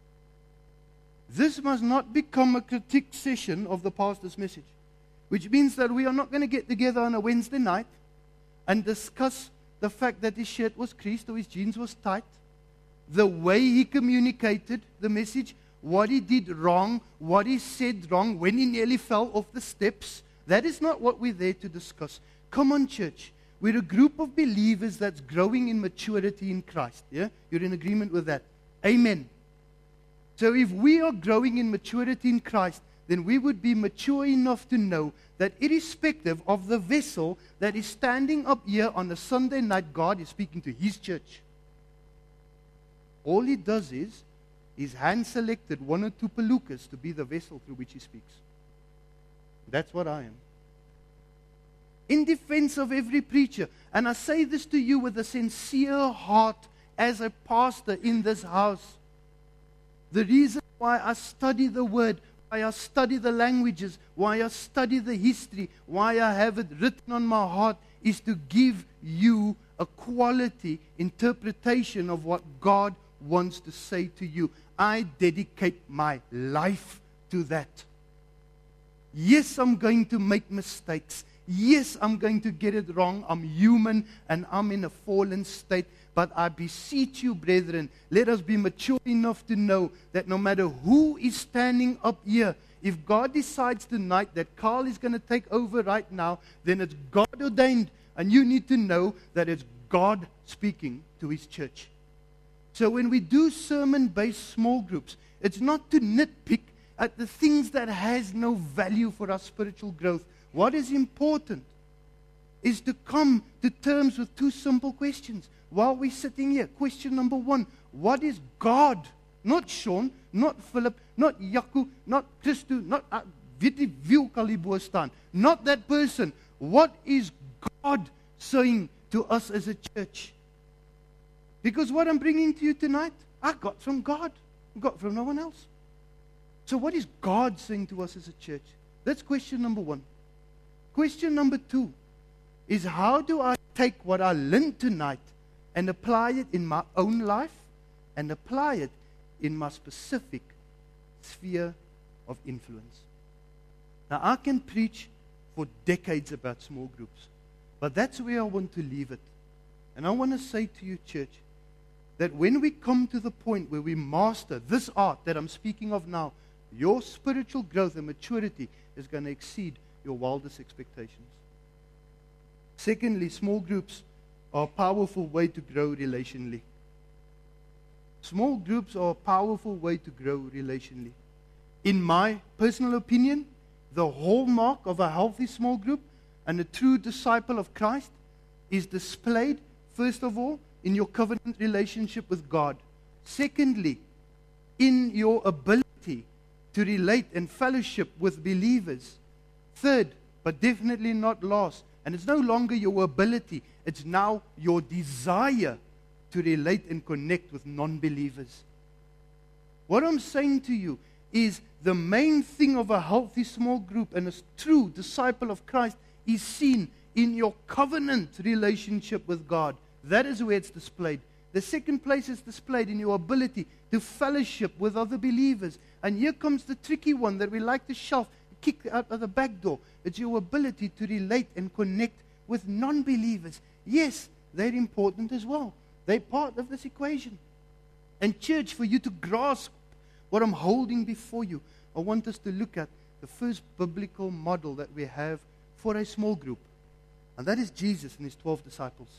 This must not become a critique session of the pastor's message, which means that we are not going to get together on a Wednesday night and discuss the fact that his shirt was creased or his jeans was tight, the way he communicated the message, what he did wrong, what he said wrong, when he nearly fell off the steps. That is not what we're there to discuss. Come on, church. We're a group of believers that's growing in maturity in Christ. Yeah? You're in agreement with that? Amen. So if we are growing in maturity in Christ, then we would be mature enough to know that irrespective of the vessel that is standing up here on a Sunday night, God is speaking to His church. All He does is, He's hand-selected one or two palookas to be the vessel through which He speaks. That's what I am. In defense of every preacher, and I say this to you with a sincere heart as a pastor in this house, the reason why I study the Word, why I study the languages, why I study the history, why I have it written on my heart, is to give you a quality interpretation of what God wants to say to you. I dedicate my life to that. Yes, I'm going to make mistakes. Yes, I'm going to get it wrong. I'm human and I'm in a fallen state. But I beseech you, brethren, let us be mature enough to know that no matter who is standing up here, if God decides tonight that Carl is going to take over right now, then it's God ordained. And you need to know that it's God speaking to His church. So when we do sermon-based small groups, it's not to nitpick at the things that has no value for our spiritual growth. What is important is to come to terms with two simple questions while we're sitting here. Question number one, what is God? Not Sean, not Philip, not Jaco, not Christo, not uh, not that person. What is God saying to us as a church? Because what I'm bringing to you tonight, I got from God. I got from no one else. So what is God saying to us as a church? That's question number one. Question number two is, how do I take what I learned tonight and apply it in my own life and apply it in my specific sphere of influence? Now, I can preach for decades about small groups, but that's where I want to leave it. And I want to say to you, church, that when we come to the point where we master this art that I'm speaking of now, your spiritual growth and maturity is going to exceed your wildest expectations. Secondly, small groups are a powerful way to grow relationally. Small groups are a powerful way to grow relationally. In my personal opinion, the hallmark of a healthy small group and a true disciple of Christ is displayed, first of all, in your covenant relationship with God. Secondly, in your ability to relate and fellowship with believers. Third, but definitely not last, and it's no longer your ability, it's now your desire to relate and connect with non-believers. What I'm saying to you is the main thing of a healthy small group and a true disciple of Christ is seen in your covenant relationship with God. That is where it's displayed. The second place is displayed in your ability to fellowship with other believers. And here comes the tricky one that we like to shove, kick out of the back door. It's your ability to relate and connect with non-believers. Yes, they're important as well. They're part of this equation. And church, for you to grasp what I'm holding before you, I want us to look at the first biblical model that we have for a small group. And that is Jesus and his twelve disciples.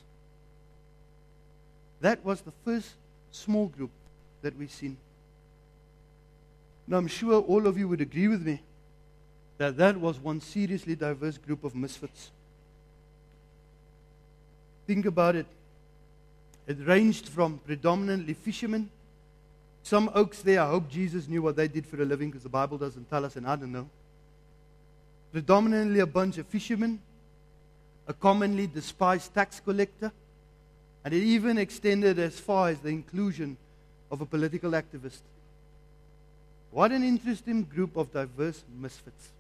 That was the first small group that we've seen. Now, I'm sure all of you would agree with me that that was one seriously diverse group of misfits. Think about it. It ranged from predominantly fishermen. Some oaks there, I hope Jesus knew what they did for a living, because the Bible doesn't tell us, and I don't know. Predominantly a bunch of fishermen, a commonly despised tax collector, and it even extended as far as the inclusion of a political activist. What an interesting group of diverse misfits.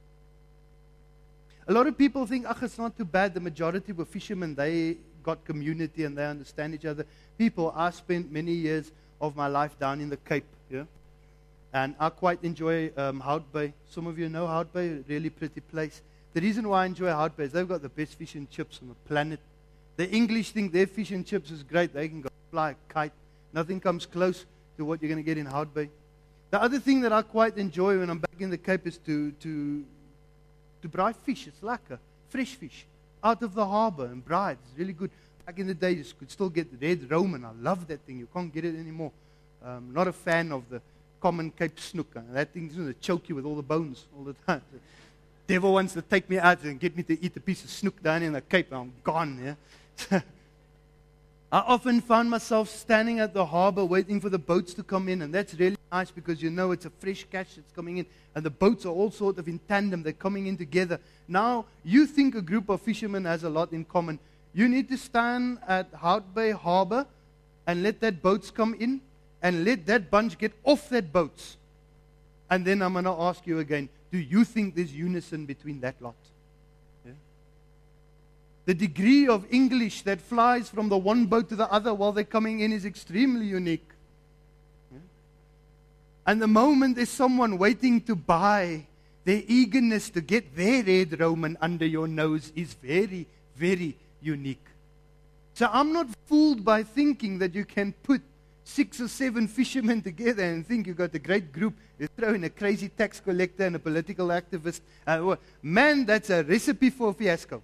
A lot of people think, oh, it's not too bad. The majority were fishermen. They got community and they understand each other. People, I spent many years of my life down in the Cape, yeah? And I quite enjoy um, Hout Bay. Some of you know Hout Bay, a really pretty place. The reason why I enjoy Hout Bay is they've got the best fish and chips on the planet. The English think their fish and chips is great. They can go fly a kite. Nothing comes close to what you're going to get in Hout Bay. The other thing that I quite enjoy when I'm back in the Cape is to to to braai fish. It's like a fresh fish out of the harbor and braai. It's really good. Back in the day, you could still get red Roman. I love that thing. You can't get it anymore. Um, not a fan of the common Cape snook. That thing's going to choke you with all the bones all the time. The devil wants to take me out and get me to eat a piece of snook down in the Cape. I'm gone, yeah. I often found myself standing at the harbor waiting for the boats to come in, and that's really nice because you know it's a fresh catch that's coming in, and the boats are all sort of in tandem. They're coming in together. Now, you think a group of fishermen has a lot in common. You need to stand at Hout Bay Harbor and let that boats come in and let that bunch get off that boats. And then I'm going to ask you again, do you think there's unison between that lot? Yeah? The degree of English that flies from the one boat to the other while they're coming in is extremely unique. Yeah? And the moment there's someone waiting to buy, their eagerness to get their red Roman under your nose is very, very unique. So I'm not fooled by thinking that you can put six or seven fishermen together and think you've got a great group. You throw in a crazy tax collector and a political activist. Uh, man, that's a recipe for a fiasco.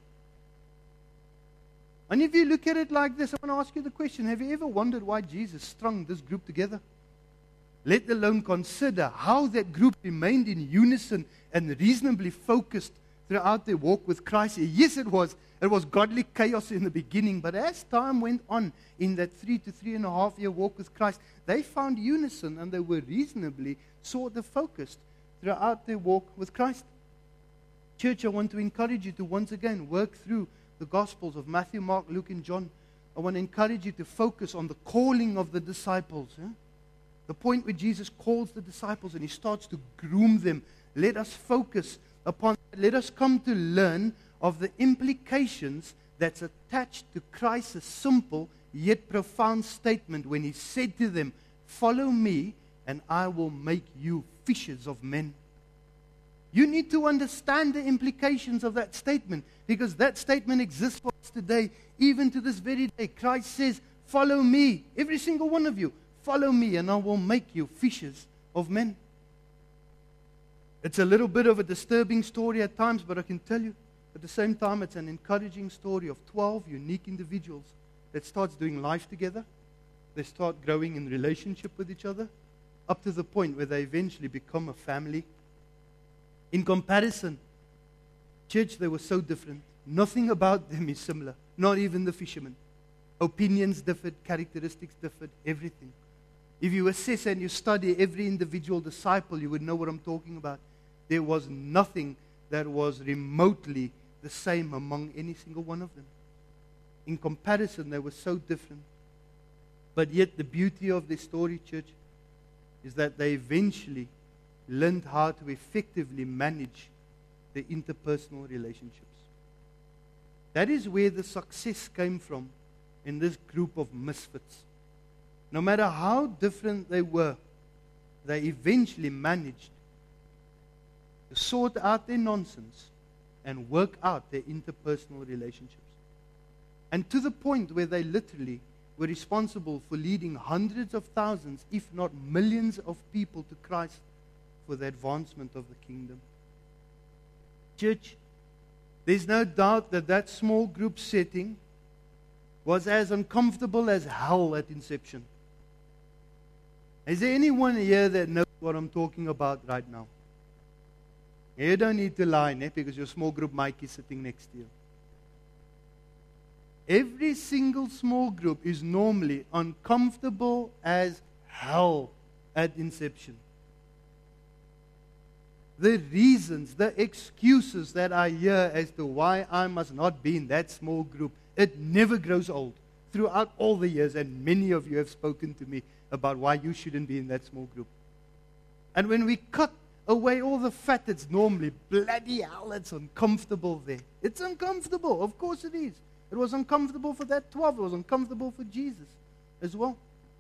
And if you look at it like this, I want to ask you the question, have you ever wondered why Jesus strung this group together? Let alone consider how that group remained in unison and reasonably focused throughout their walk with Christ. Yes, it was. It was godly chaos in the beginning, but as time went on in that three to three and a half year walk with Christ, they found unison and they were reasonably sort of focused throughout their walk with Christ. Church, I want to encourage you to once again work through the Gospels of Matthew, Mark, Luke, and John. I want to encourage you to focus on the calling of the disciples. Eh? The point where Jesus calls the disciples and he starts to groom them. Let us focus upon, let us come to learn of the implications that's attached to Christ's simple yet profound statement when he said to them, follow me and I will make you fishers of men. You need to understand the implications of that statement, because that statement exists for us today, even to this very day. Christ says, follow me, every single one of you, follow me and I will make you fishers of men. It's a little bit of a disturbing story at times, but I can tell you, at the same time, it's an encouraging story of twelve unique individuals that starts doing life together. They start growing in relationship with each other, up to the point where they eventually become a family. In comparison, church, they were so different. Nothing about them is similar, not even the fishermen. Opinions differed, characteristics differed, everything. If you assess and you study every individual disciple, you would know what I'm talking about. There was nothing that was remotely the same among any single one of them. In comparison, they were so different. But yet the beauty of this story, church, is that they eventually learned how to effectively manage their interpersonal relationships. That is where the success came from in this group of misfits. No matter how different they were, they eventually managed to sort out their nonsense and work out their interpersonal relationships. And to the point where they literally were responsible for leading hundreds of thousands, if not millions of people to Christ for the advancement of the kingdom. Church, there's no doubt that that small group setting was as uncomfortable as hell at inception. Is there anyone here that knows what I'm talking about right now? You don't need to lie, eh, because your small group Mike is sitting next to you. Every single small group is normally uncomfortable as hell at inception. The reasons, the excuses that I hear as to why I must not be in that small group, it never grows old. Throughout all the years, and many of you have spoken to me about why you shouldn't be in that small group. And when we cut away all the fat, it's normally, bloody hell, it's uncomfortable there. It's uncomfortable. Of course it is. It was uncomfortable for that twelve. It was uncomfortable for Jesus as well.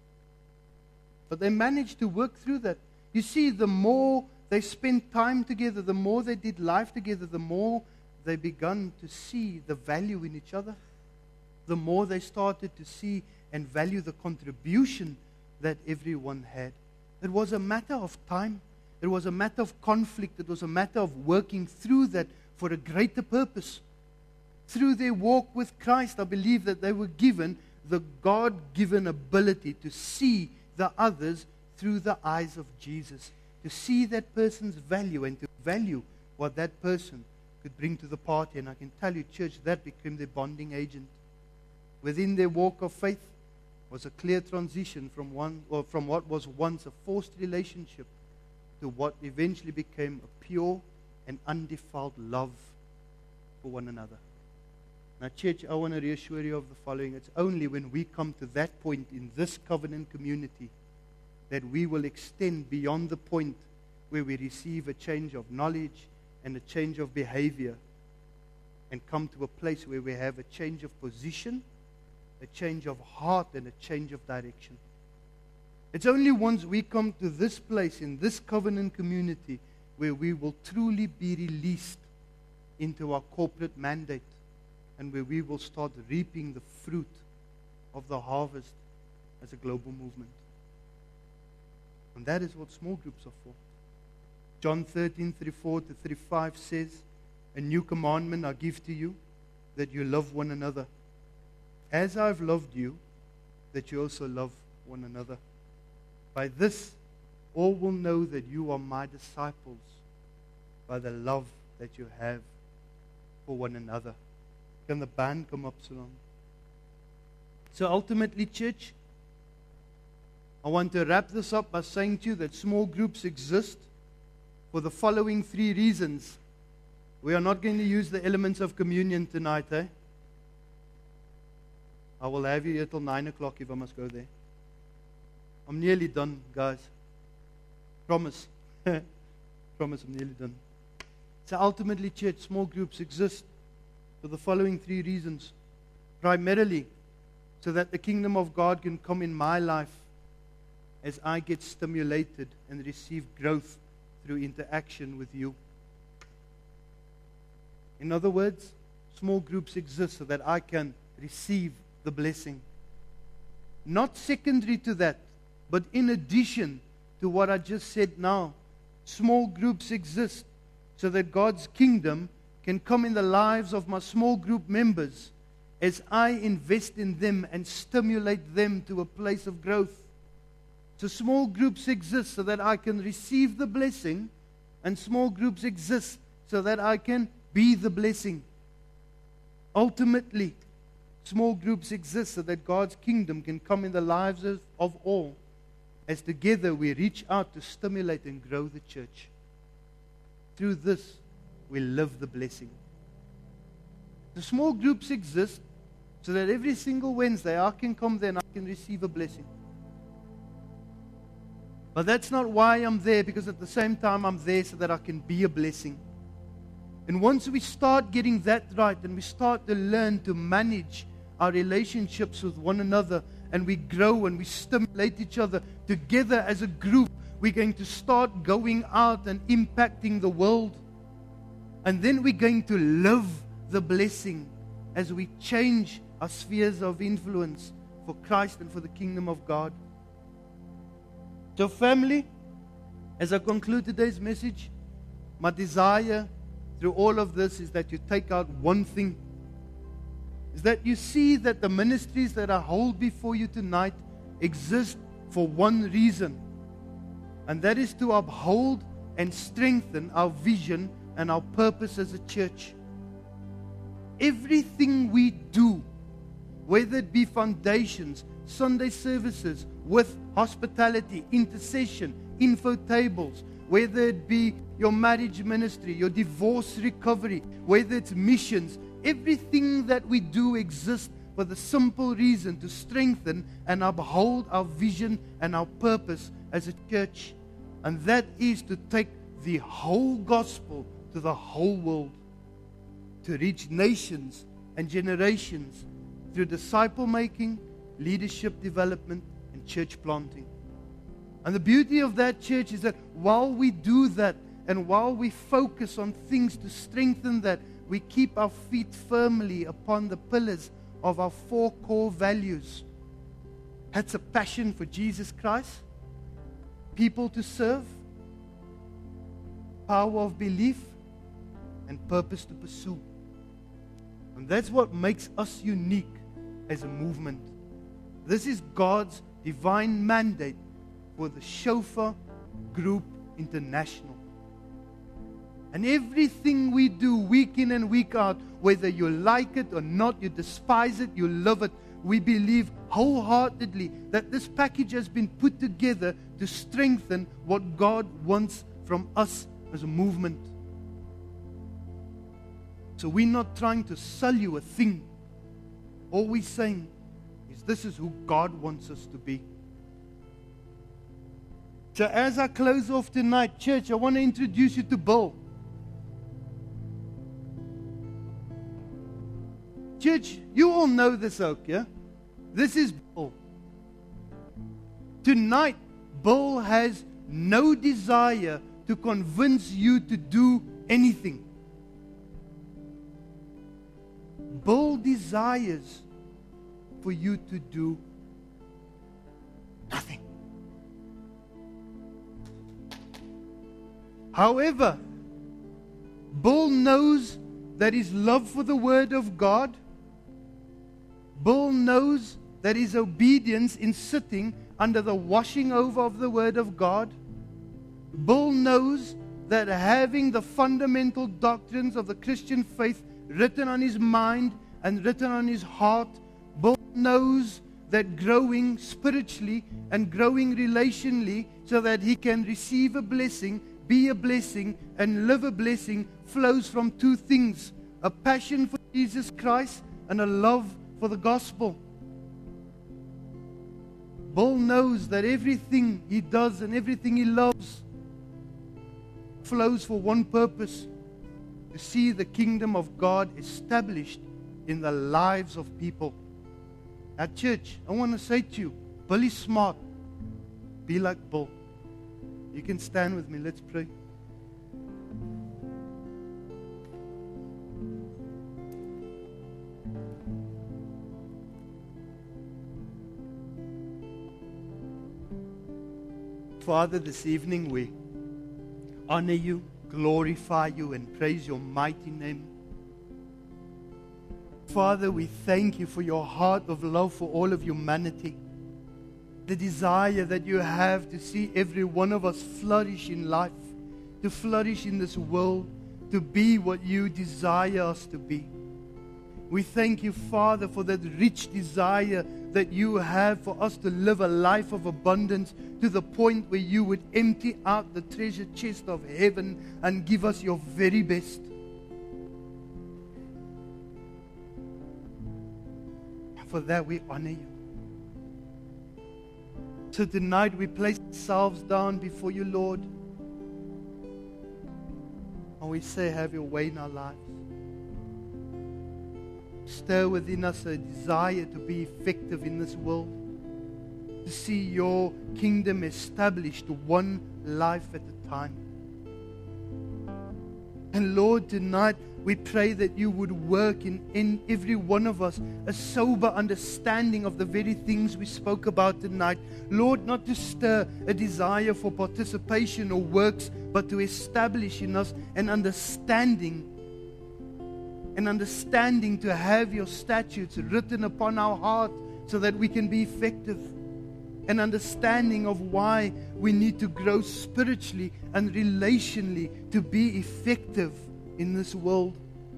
But they managed to work through that. You see, the more they spent time together, the more they did life together, the more they began to see the value in each other. The more they started to see and value the contribution that everyone had. It was a matter of time. It was a matter of conflict. It was a matter of working through that for a greater purpose. Through their walk with Christ, I believe that they were given the God-given ability to see the others through the eyes of Jesus, to see that person's value and to value what that person could bring to the party. And I can tell you, church, that became their bonding agent. Within their walk of faith was a clear transition from one, or from what was once a forced relationship to what eventually became a pure and undefiled love for one another. Now, church, I want to reassure you of the following. It's only when we come to that point in this covenant community that we will extend beyond the point where we receive a change of knowledge and a change of behavior and come to a place where we have a change of position, a change of heart, and a change of direction. It's only once we come to this place in this covenant community where we will truly be released into our corporate mandate and where we will start reaping the fruit of the harvest as a global movement. And that is what small groups are for. John thirteen, thirty-four to thirty-five says, a new commandment I give to you, that you love one another. As I've loved you, that you also love one another. By this, all will know that you are my disciples, by the love that you have for one another. Can the band come up so long? So ultimately, church, I want to wrap this up by saying to you that small groups exist for the following three reasons. We are not going to use the elements of communion tonight, eh? I will have you here till nine o'clock if I must go there. I'm nearly done, guys. Promise. Promise I'm nearly done. So ultimately, church, small groups exist for the following three reasons. Primarily, so that the kingdom of God can come in my life as I get stimulated and receive growth through interaction with you. In other words, small groups exist so that I can receive the blessing. Not secondary to that, but in addition to what I just said now. Small groups exist so that God's kingdom can come in the lives of my small group members as I invest in them and stimulate them to a place of growth. So small groups exist so that I can receive the blessing, and small groups exist so that I can be the blessing. Ultimately, small groups exist so that God's kingdom can come in the lives of, of all, as together we reach out to stimulate and grow the church. Through this, we live the blessing. The small groups exist so that every single Wednesday I can come there and I can receive a blessing. But that's not why I'm there, because at the same time I'm there so that I can be a blessing. And once we start getting that right and we start to learn to manage our relationships with one another, and we grow and we stimulate each other together as a group, we're going to start going out and impacting the world. And then we're going to live the blessing as we change our spheres of influence for Christ and for the kingdom of God. So family, as I conclude today's message, my desire through all of this is that you take out one thing. Is that you see that the ministries that I hold before you tonight exist for one reason. And that is to uphold and strengthen our vision and our purpose as a church. Everything we do, whether it be foundations, Sunday services, with hospitality, intercession, info tables, whether it be your marriage ministry, your divorce recovery, whether it's missions, everything that we do exists for the simple reason to strengthen and uphold our vision and our purpose as a church. And that is to take the whole gospel to the whole world, to reach nations and generations through disciple making, leadership development, and church planting. And the beauty of that, church, is that while we do that and while we focus on things to strengthen that, we keep our feet firmly upon the pillars of our four core values. That's a passion for Jesus Christ, people to serve, power of belief, and purpose to pursue. And that's what makes us unique as a movement. This is God's divine mandate for the Shofar Group International. And everything we do week in and week out, whether you like it or not, you despise it, you love it, we believe wholeheartedly that this package has been put together to strengthen what God wants from us as a movement. So we're not trying to sell you a thing. All we're saying is this is who God wants us to be. So as I close off tonight, church, I want to introduce you to Bill. Church, you all know this oak, yeah? This is Bill. Tonight, Bill has no desire to convince you to do anything. Bill desires for you to do nothing. However, Bill knows that his love for the Word of God, Bill knows that his obedience in sitting under the washing over of the Word of God, Bill knows that having the fundamental doctrines of the Christian faith written on his mind and written on his heart, Bill knows that growing spiritually and growing relationally so that he can receive a blessing, be a blessing, and live a blessing flows from two things: a passion for Jesus Christ and a love for the gospel. Bill knows that everything he does and everything he loves flows for one purpose: to see the kingdom of God established in the lives of people. At church, I want to say to you, Billy Smart, be like Bill. You can stand with me. Let's pray. Father, this evening we honor you, glorify you, and praise your mighty name. Father, we thank you for your heart of love for all of humanity. The desire that you have to see every one of us flourish in life, to flourish in this world, to be what you desire us to be. We thank you, Father, for that rich desire that you have for us to live a life of abundance, to the point where you would empty out the treasure chest of heaven and give us your very best. For that we honor you. So tonight we place ourselves down before you, Lord, and we say, have your way in our lives. Stir within us a desire to be effective in this world, to see your kingdom established one life at a time. And Lord, tonight we pray that you would work in, in every one of us a sober understanding of the very things we spoke about tonight. Lord, not to stir a desire for participation or works, but to establish in us an understanding An understanding to have your statutes written upon our heart so that we can be effective. An understanding of why we need to grow spiritually and relationally to be effective in this world.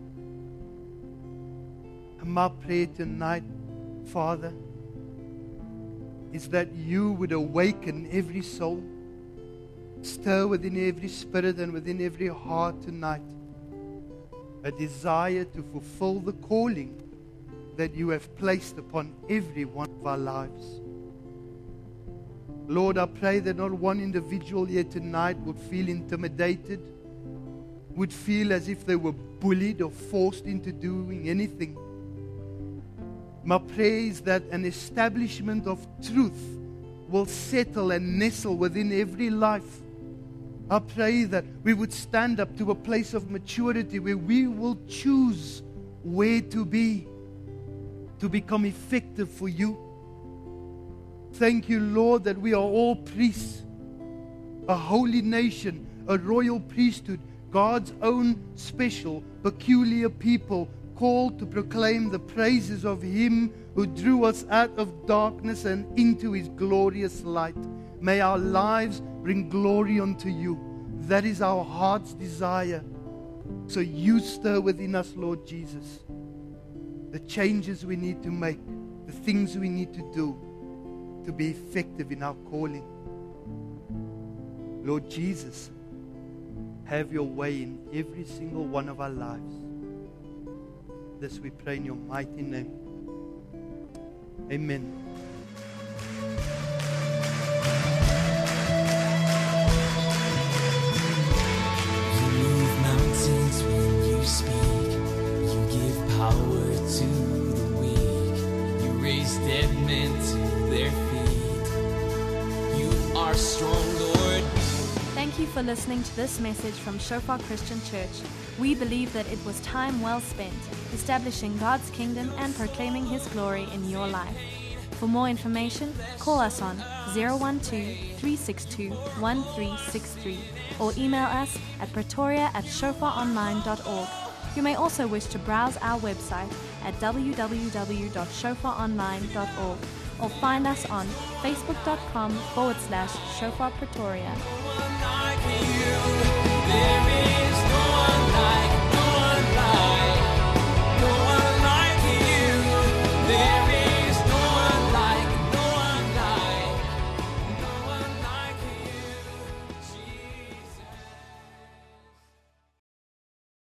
And my prayer tonight, Father, is that you would awaken every soul, stir within every spirit and within every heart tonight a desire to fulfill the calling that you have placed upon every one of our lives. Lord, I pray that not one individual here tonight would feel intimidated, would feel as if they were bullied or forced into doing anything. My prayer is that an establishment of truth will settle and nestle within every life. I pray that we would stand up to a place of maturity where we will choose where to be, to become effective for you. Thank you, Lord, that we are all priests, a holy nation, a royal priesthood, God's own special, peculiar people, called to proclaim the praises of Him who drew us out of darkness and into His glorious light. May our lives bring glory unto you. That is our heart's desire. So you stir within us, Lord Jesus, the changes we need to make, the things we need to do to be effective in our calling. Lord Jesus, have your way in every single one of our lives. This we pray in your mighty name. Amen. When you speak, you give power to the weak. You raise dead men to their feet. You are strong, Lord. Thank you for listening to this message from Shofar Christian Church. We believe that it was time well spent establishing God's kingdom and proclaiming His glory in your life. For more information, call us on zero one two, three six two, one three six three or email us at pretoria at shofar online dot org. You may also wish to browse our website at w w w dot shofar online dot org or find us on facebook.com forward slash Shofar Pretoria. There is